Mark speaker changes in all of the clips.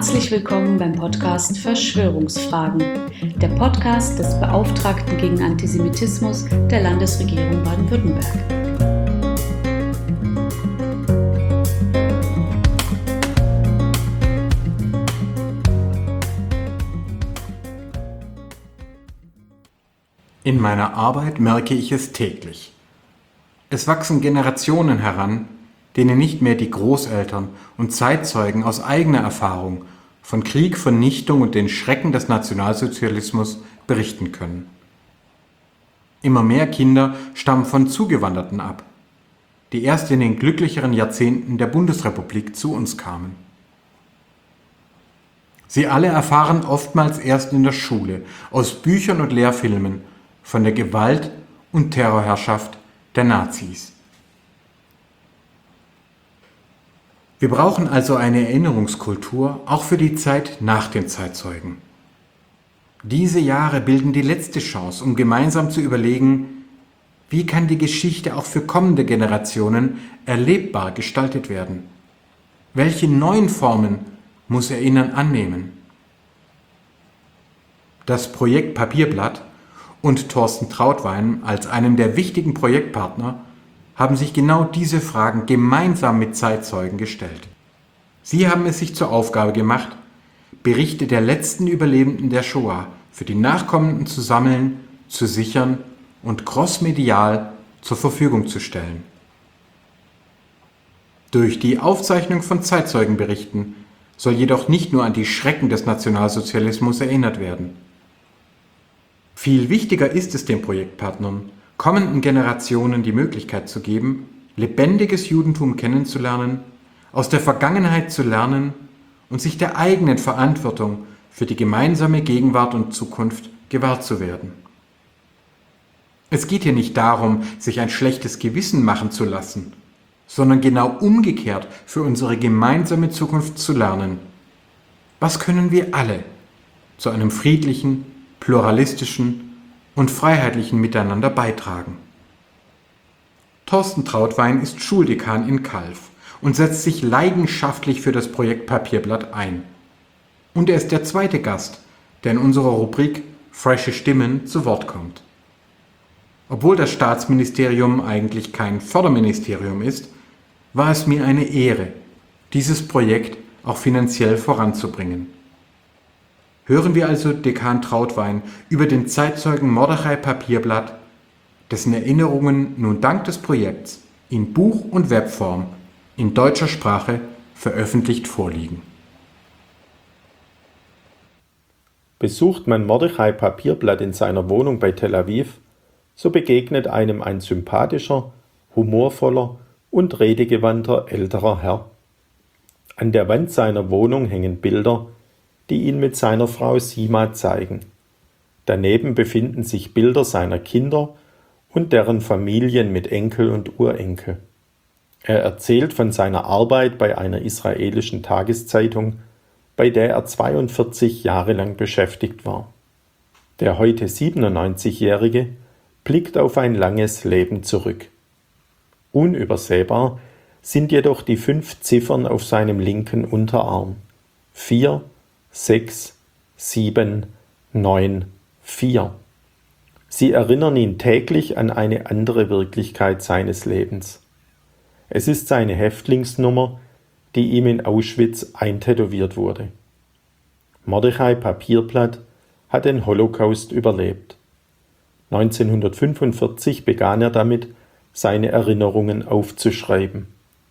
Speaker 1: Herzlich willkommen beim Podcast Verschwörungsfragen, der Podcast des Beauftragten gegen Antisemitismus der Landesregierung Baden-Württemberg.
Speaker 2: In meiner Arbeit merke ich es täglich. Es wachsen Generationen heran, denen nicht mehr die Großeltern und Zeitzeugen aus eigener Erfahrung von Krieg, Vernichtung und den Schrecken des Nationalsozialismus berichten können. Immer mehr Kinder stammen von Zugewanderten ab, die erst in den glücklicheren Jahrzehnten der Bundesrepublik zu uns kamen. Sie alle erfahren oftmals erst in der Schule, aus Büchern und Lehrfilmen, von der Gewalt und Terrorherrschaft der Nazis. Wir brauchen also eine Erinnerungskultur auch für die Zeit nach den Zeitzeugen. Diese Jahre bilden die letzte Chance, um gemeinsam zu überlegen, wie kann die Geschichte auch für kommende Generationen erlebbar gestaltet werden? Welche neuen Formen muss Erinnern annehmen? Das Projekt Papierblatt und Thorsten Trautwein als einem der wichtigen Projektpartner haben sich genau diese Fragen gemeinsam mit Zeitzeugen gestellt. Sie haben es sich zur Aufgabe gemacht, Berichte der letzten Überlebenden der Shoah für die Nachkommenden zu sammeln, zu sichern und crossmedial zur Verfügung zu stellen. Durch die Aufzeichnung von Zeitzeugenberichten soll jedoch nicht nur an die Schrecken des Nationalsozialismus erinnert werden. Viel wichtiger ist es den Projektpartnern, kommenden Generationen die Möglichkeit zu geben, lebendiges Judentum kennenzulernen, aus der Vergangenheit zu lernen und sich der eigenen Verantwortung für die gemeinsame Gegenwart und Zukunft gewahr zu werden. Es geht hier nicht darum, sich ein schlechtes Gewissen machen zu lassen, sondern genau umgekehrt für unsere gemeinsame Zukunft zu lernen. Was können wir alle zu einem friedlichen, pluralistischen und freiheitlichen Miteinander beitragen? Thorsten Trautwein ist Schuldekan in Calw und setzt sich leidenschaftlich für das Projekt Papierblatt ein. Und er ist der zweite Gast, der in unserer Rubrik Frische Stimmen zu Wort kommt. Obwohl das Staatsministerium eigentlich kein Förderministerium ist, war es mir eine Ehre, dieses Projekt auch finanziell voranzubringen. Hören wir also Dekan Trautwein über den Zeitzeugen Mordechai Papierblatt, dessen Erinnerungen nun dank des Projekts in Buch- und Webform in deutscher Sprache veröffentlicht vorliegen.
Speaker 3: Besucht man Mordechai Papierblatt in seiner Wohnung bei Tel Aviv, so begegnet einem ein sympathischer, humorvoller und redegewandter älterer Herr. An der Wand seiner Wohnung hängen Bilder, die ihn mit seiner Frau Sima zeigen. Daneben befinden sich Bilder seiner Kinder und deren Familien mit Enkel und Urenkel. Er erzählt von seiner Arbeit bei einer israelischen Tageszeitung, bei der er 42 Jahre lang beschäftigt war. Der heute 97-Jährige blickt auf ein langes Leben zurück. Unübersehbar sind jedoch die 5 Ziffern auf seinem linken Unterarm. 4, 6, 7, 9, 4. Sie erinnern ihn täglich an eine andere Wirklichkeit seines Lebens. Es ist seine Häftlingsnummer, die ihm in Auschwitz eintätowiert wurde. Mordechai Papierblatt hat den Holocaust überlebt. 1945 begann er damit, seine Erinnerungen aufzuschreiben.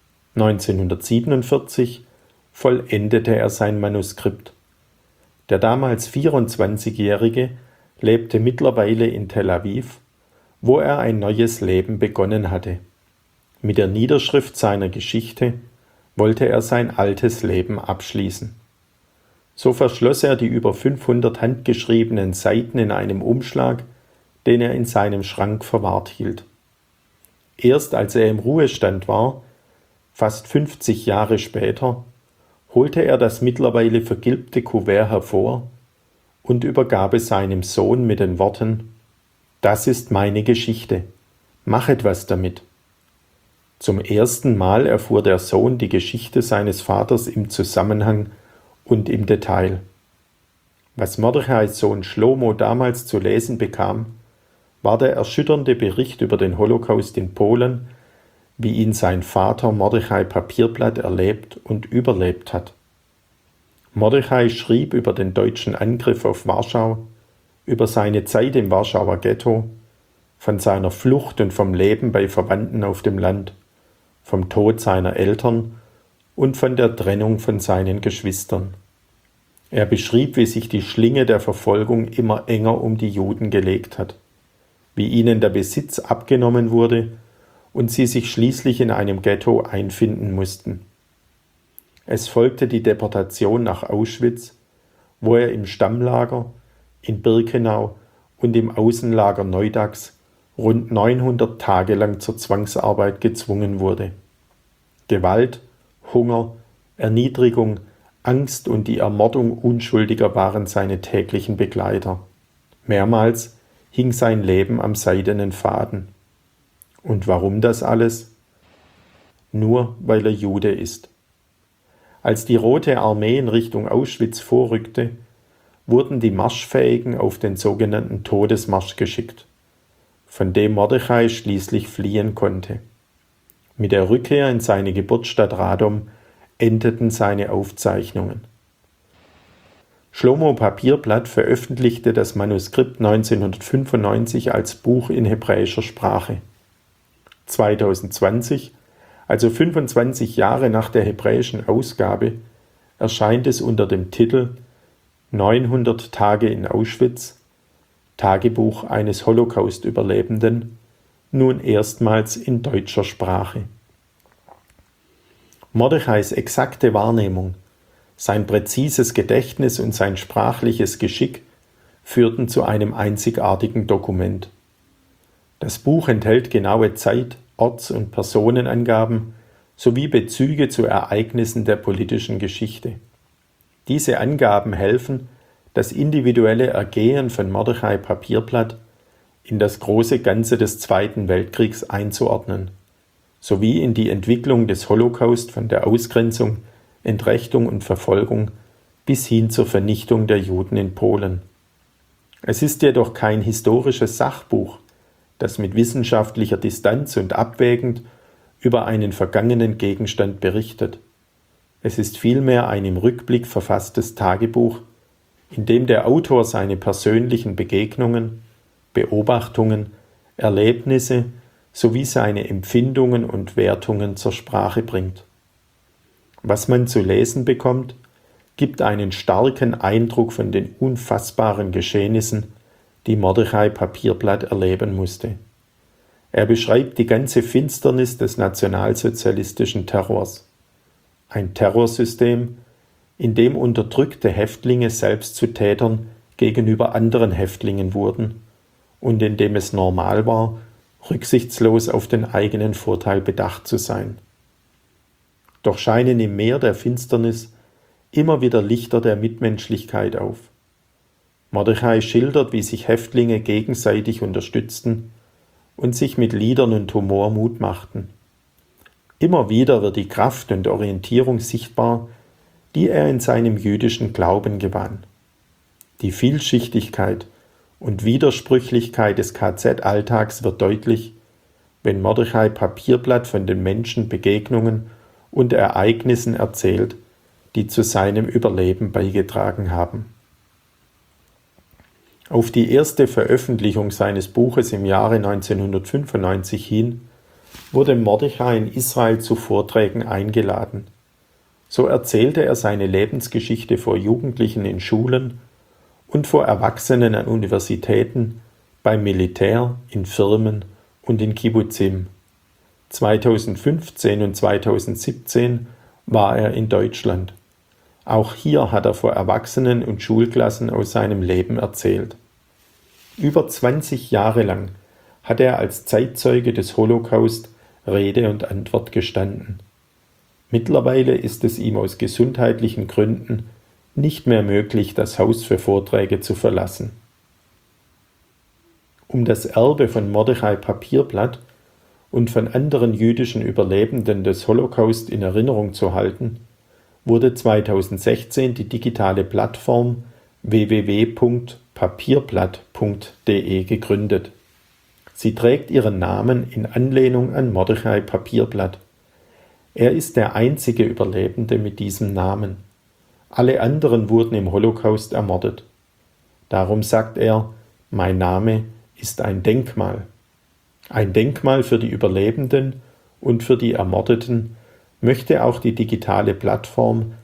Speaker 3: 1947 vollendete er sein Manuskript. Der damals 24-Jährige lebte mittlerweile in Tel Aviv, wo er ein neues Leben begonnen hatte. Mit der Niederschrift seiner Geschichte wollte er sein altes Leben abschließen. So verschloss er die über 500 handgeschriebenen Seiten in einem Umschlag, den er in seinem Schrank verwahrt hielt. Erst als er im Ruhestand war, fast 50 Jahre später, holte er das mittlerweile vergilbte Kuvert hervor und übergab es seinem Sohn mit den Worten: »Das ist meine Geschichte. Mach etwas damit.« Zum ersten Mal erfuhr der Sohn die Geschichte seines Vaters im Zusammenhang und im Detail. Was Mordechais Sohn Schlomo damals zu lesen bekam, war der erschütternde Bericht über den Holocaust in Polen, wie ihn sein Vater Mordechai Papierblatt erlebt und überlebt hat. Mordechai schrieb über den deutschen Angriff auf Warschau, über seine Zeit im Warschauer Ghetto, von seiner Flucht und vom Leben bei Verwandten auf dem Land, vom Tod seiner Eltern und von der Trennung von seinen Geschwistern. Er beschrieb, wie sich die Schlinge der Verfolgung immer enger um die Juden gelegt hat, wie ihnen der Besitz abgenommen wurde und sie sich schließlich in einem Ghetto einfinden mussten. Es folgte die Deportation nach Auschwitz, wo er im Stammlager, in Birkenau und im Außenlager Neudax rund 900 Tage lang zur Zwangsarbeit gezwungen wurde. Gewalt, Hunger, Erniedrigung, Angst und die Ermordung Unschuldiger waren seine täglichen Begleiter. Mehrmals hing sein Leben am seidenen Faden. Und warum das alles? Nur weil er Jude ist. Als die Rote Armee in Richtung Auschwitz vorrückte, wurden die Marschfähigen auf den sogenannten Todesmarsch geschickt, von dem Mordechai schließlich fliehen konnte. Mit der Rückkehr in seine Geburtsstadt Radom endeten seine Aufzeichnungen. Schlomo Papierblatt veröffentlichte das Manuskript 1995 als Buch in hebräischer Sprache. 2020, also 25 Jahre nach der hebräischen Ausgabe, erscheint es unter dem Titel 900 Tage in Auschwitz, Tagebuch eines Holocaust-Überlebenden, nun erstmals in deutscher Sprache. Mordechais exakte Wahrnehmung, sein präzises Gedächtnis und sein sprachliches Geschick führten zu einem einzigartigen Dokument. Das Buch enthält genaue Zeit-, Orts- und Personenangaben sowie Bezüge zu Ereignissen der politischen Geschichte. Diese Angaben helfen, das individuelle Ergehen von Mordechai Papierblatt in das große Ganze des Zweiten Weltkriegs einzuordnen, sowie in die Entwicklung des Holocaust von der Ausgrenzung, Entrechtung und Verfolgung bis hin zur Vernichtung der Juden in Polen. Es ist jedoch kein historisches Sachbuch, das mit wissenschaftlicher Distanz und abwägend über einen vergangenen Gegenstand berichtet. Es ist vielmehr ein im Rückblick verfasstes Tagebuch, in dem der Autor seine persönlichen Begegnungen, Beobachtungen, Erlebnisse sowie seine Empfindungen und Wertungen zur Sprache bringt. Was man zu lesen bekommt, gibt einen starken Eindruck von den unfassbaren Geschehnissen, die Mordechai Papierblatt erleben musste. Er beschreibt die ganze Finsternis des nationalsozialistischen Terrors. Ein Terrorsystem, in dem unterdrückte Häftlinge selbst zu Tätern gegenüber anderen Häftlingen wurden und in dem es normal war, rücksichtslos auf den eigenen Vorteil bedacht zu sein. Doch scheinen im Meer der Finsternis immer wieder Lichter der Mitmenschlichkeit auf. Mordechai schildert, wie sich Häftlinge gegenseitig unterstützten und sich mit Liedern und Humor Mut machten. Immer wieder wird die Kraft und Orientierung sichtbar, die er in seinem jüdischen Glauben gewann. Die Vielschichtigkeit und Widersprüchlichkeit des KZ-Alltags wird deutlich, wenn Mordechai Papierblatt von den Menschen, Begegnungen und Ereignissen erzählt, die zu seinem Überleben beigetragen haben. Auf die erste Veröffentlichung seines Buches im Jahre 1995 hin wurde Mordechai in Israel zu Vorträgen eingeladen. So erzählte er seine Lebensgeschichte vor Jugendlichen in Schulen und vor Erwachsenen an Universitäten, beim Militär, in Firmen und in Kibbutzim. 2015 und 2017 war er in Deutschland. Auch hier hat er vor Erwachsenen und Schulklassen aus seinem Leben erzählt. Über 20 Jahre lang hat er als Zeitzeuge des Holocaust Rede und Antwort gestanden. Mittlerweile ist es ihm aus gesundheitlichen Gründen nicht mehr möglich, das Haus für Vorträge zu verlassen. Um das Erbe von Mordechai Papierblatt und von anderen jüdischen Überlebenden des Holocaust in Erinnerung zu halten, wurde 2016 die digitale Plattform www.papierblatt.de gegründet. Sie trägt ihren Namen in Anlehnung an Mordechai Papierblatt. Er ist der einzige Überlebende mit diesem Namen. Alle anderen wurden im Holocaust ermordet. Darum sagt er, mein Name ist ein Denkmal. Ein Denkmal für die Überlebenden und für die Ermordeten möchte auch die digitale Plattform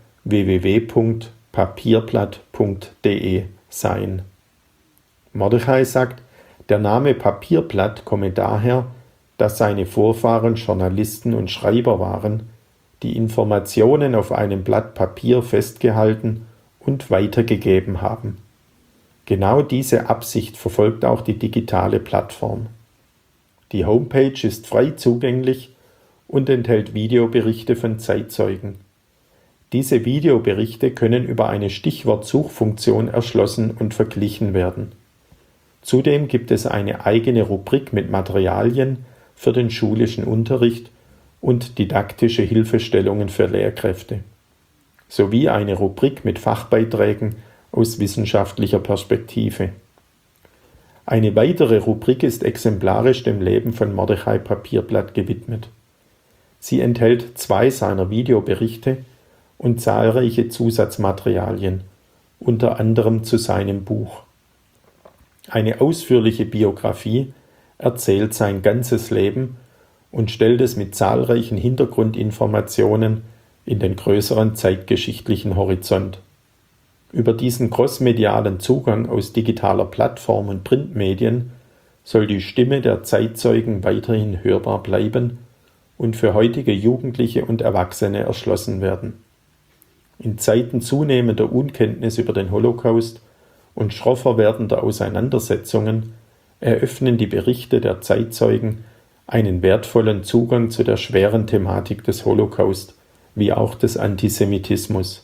Speaker 3: www.papierblatt.de sein. Mordechai sagt, der Name Papierblatt komme daher, dass seine Vorfahren Journalisten und Schreiber waren, die Informationen auf einem Blatt Papier festgehalten und weitergegeben haben. Genau diese Absicht verfolgt auch die digitale Plattform. Die Homepage ist frei zugänglich und enthält Videoberichte von Zeitzeugen. Diese Videoberichte können über eine Stichwortsuchfunktion erschlossen und verglichen werden. Zudem gibt es eine eigene Rubrik mit Materialien für den schulischen Unterricht und didaktische Hilfestellungen für Lehrkräfte, sowie eine Rubrik mit Fachbeiträgen aus wissenschaftlicher Perspektive. Eine weitere Rubrik ist exemplarisch dem Leben von Mordechai Papierblatt gewidmet. Sie enthält 2 seiner Videoberichte und zahlreiche Zusatzmaterialien, unter anderem zu seinem Buch. Eine ausführliche Biografie erzählt sein ganzes Leben und stellt es mit zahlreichen Hintergrundinformationen in den größeren zeitgeschichtlichen Horizont. Über diesen crossmedialen Zugang aus digitaler Plattform und Printmedien soll die Stimme der Zeitzeugen weiterhin hörbar bleiben und für heutige Jugendliche und Erwachsene erschlossen werden. In Zeiten zunehmender Unkenntnis über den Holocaust und schroffer werdender Auseinandersetzungen eröffnen die Berichte der Zeitzeugen einen wertvollen Zugang zu der schweren Thematik des Holocaust, wie auch des Antisemitismus.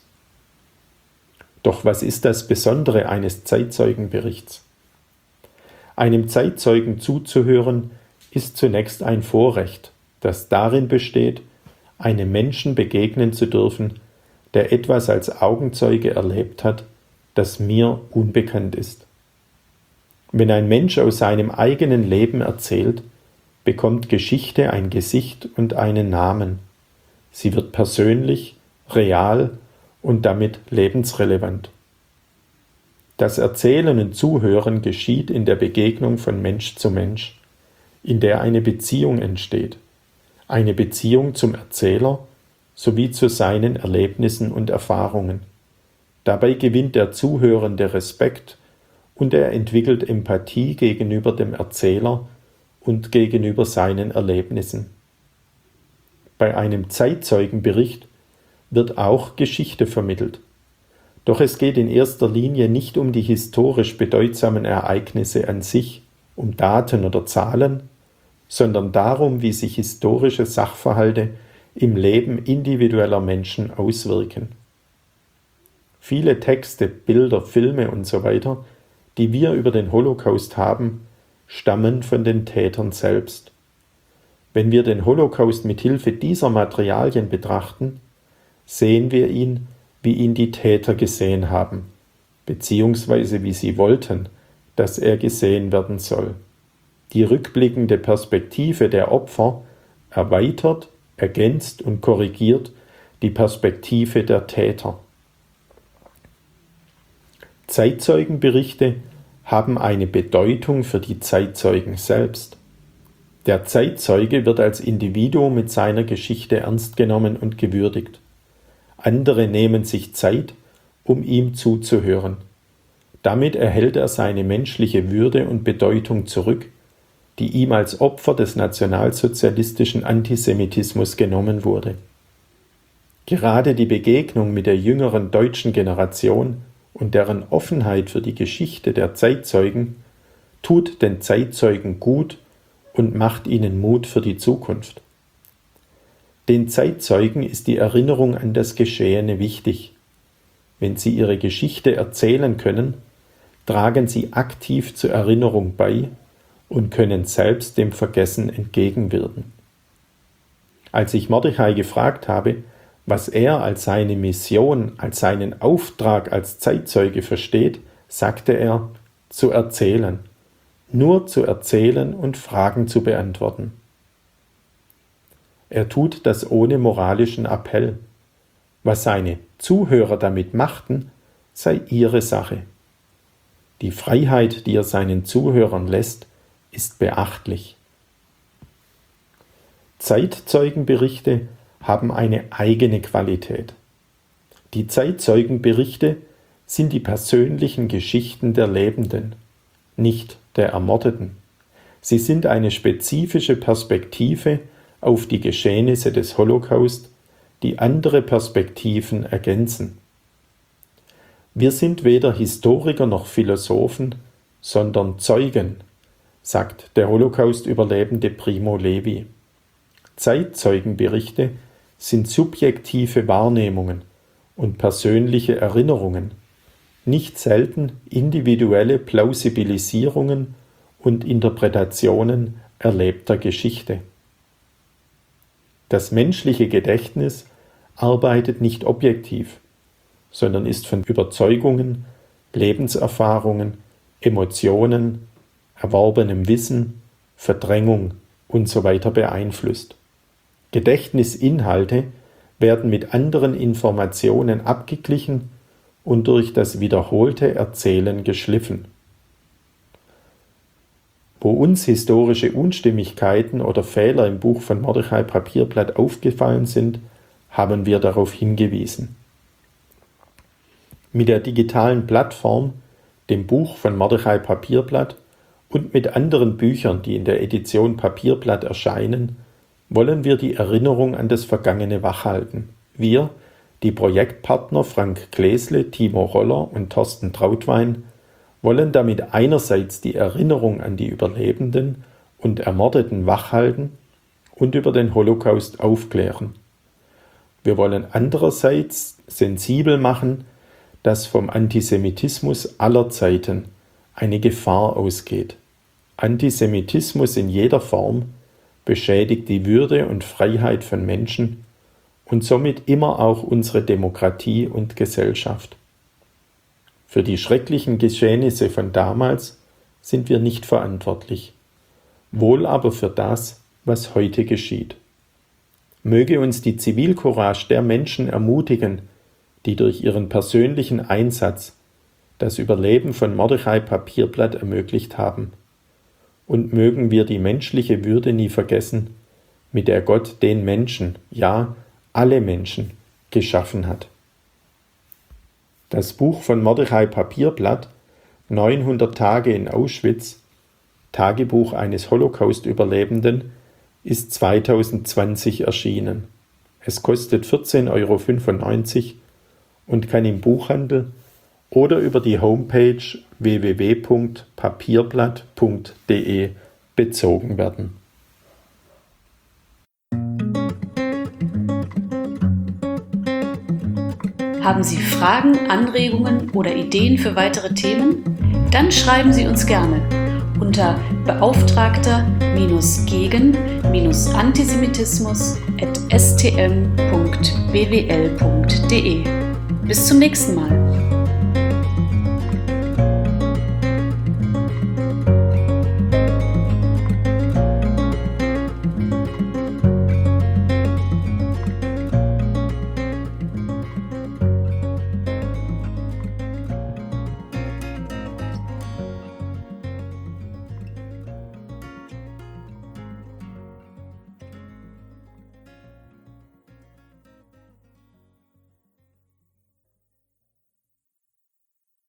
Speaker 3: Doch was ist das Besondere eines Zeitzeugenberichts? Einem Zeitzeugen zuzuhören, ist zunächst ein Vorrecht, das darin besteht, einem Menschen begegnen zu dürfen, der etwas als Augenzeuge erlebt hat, das mir unbekannt ist. Wenn ein Mensch aus seinem eigenen Leben erzählt, bekommt Geschichte ein Gesicht und einen Namen. Sie wird persönlich, real und damit lebensrelevant. Das Erzählen und Zuhören geschieht in der Begegnung von Mensch zu Mensch, in der eine Beziehung entsteht, eine Beziehung zum Erzähler sowie zu seinen Erlebnissen und Erfahrungen. Dabei gewinnt der Zuhörende Respekt und er entwickelt Empathie gegenüber dem Erzähler und gegenüber seinen Erlebnissen. Bei einem Zeitzeugenbericht wird auch Geschichte vermittelt. Doch es geht in erster Linie nicht um die historisch bedeutsamen Ereignisse an sich, um Daten oder Zahlen, sondern darum, wie sich historische Sachverhalte im Leben individueller Menschen auswirken. Viele Texte, Bilder, Filme usw., die wir über den Holocaust haben, stammen von den Tätern selbst. Wenn wir den Holocaust mit Hilfe dieser Materialien betrachten, sehen wir ihn, wie ihn die Täter gesehen haben, beziehungsweise wie sie wollten, dass er gesehen werden soll. Die rückblickende Perspektive der Opfer erweitert, ergänzt und korrigiert die Perspektive der Täter. Zeitzeugenberichte haben eine Bedeutung für die Zeitzeugen selbst. Der Zeitzeuge wird als Individuum mit seiner Geschichte ernst genommen und gewürdigt. Andere nehmen sich Zeit, um ihm zuzuhören. Damit erhält er seine menschliche Würde und Bedeutung zurück, die ihm als Opfer des nationalsozialistischen Antisemitismus genommen wurde. Gerade die Begegnung mit der jüngeren deutschen Generation und deren Offenheit für die Geschichte der Zeitzeugen tut den Zeitzeugen gut und macht ihnen Mut für die Zukunft. Den Zeitzeugen ist die Erinnerung an das Geschehene wichtig. Wenn sie ihre Geschichte erzählen können, tragen sie aktiv zur Erinnerung bei und können selbst dem Vergessen entgegenwirken. Als ich Mordechai gefragt habe, Was er als seine Mission, als seinen Auftrag als Zeitzeuge versteht, sagte er, zu erzählen. Nur zu erzählen und Fragen zu beantworten. Er tut das ohne moralischen Appell. Was seine Zuhörer damit machten, sei ihre Sache. Die Freiheit, die er seinen Zuhörern lässt, ist beachtlich. Zeitzeugenberichte haben eine eigene Qualität. Die Zeitzeugenberichte sind die persönlichen Geschichten der Lebenden, nicht der Ermordeten. Sie sind eine spezifische Perspektive auf die Geschehnisse des Holocaust, die andere Perspektiven ergänzen. Wir sind weder Historiker noch Philosophen, sondern Zeugen, sagt der Holocaust-Überlebende Primo Levi. Zeitzeugenberichte sind subjektive Wahrnehmungen und persönliche Erinnerungen, nicht selten individuelle Plausibilisierungen und Interpretationen erlebter Geschichte. Das menschliche Gedächtnis arbeitet nicht objektiv, sondern ist von Überzeugungen, Lebenserfahrungen, Emotionen, erworbenem Wissen, Verdrängung usw. beeinflusst. Gedächtnisinhalte werden mit anderen Informationen abgeglichen und durch das wiederholte Erzählen geschliffen. Wo uns historische Unstimmigkeiten oder Fehler im Buch von Mordechai Papierblatt aufgefallen sind, haben wir darauf hingewiesen. Mit der digitalen Plattform, dem Buch von Mordechai Papierblatt und mit anderen Büchern, die in der Edition Papierblatt erscheinen, wollen wir die Erinnerung an das Vergangene wachhalten. Wir, die Projektpartner Frank Glesle, Timo Roller und Thorsten Trautwein, wollen damit einerseits die Erinnerung an die Überlebenden und Ermordeten wachhalten und über den Holocaust aufklären. Wir wollen andererseits sensibel machen, dass vom Antisemitismus aller Zeiten eine Gefahr ausgeht. Antisemitismus in jeder Form beschädigt die Würde und Freiheit von Menschen und somit immer auch unsere Demokratie und Gesellschaft. Für die schrecklichen Geschehnisse von damals sind wir nicht verantwortlich, wohl aber für das, was heute geschieht. Möge uns die Zivilcourage der Menschen ermutigen, die durch ihren persönlichen Einsatz das Überleben von Mordechai Papierblatt ermöglicht haben. Und mögen wir die menschliche Würde nie vergessen, mit der Gott den Menschen, ja, alle Menschen, geschaffen hat. Das Buch von Mordechai Papierblatt, 900 Tage in Auschwitz, Tagebuch eines Holocaust-Überlebenden, ist 2020 erschienen. Es kostet 14,95 € und kann im Buchhandel oder über die Homepage www.papierblatt.de bezogen werden.
Speaker 1: Haben Sie Fragen, Anregungen oder Ideen für weitere Themen? Dann schreiben Sie uns gerne unter beauftragter-gegen-antisemitismus@stm.bwl.de. Bis zum nächsten Mal.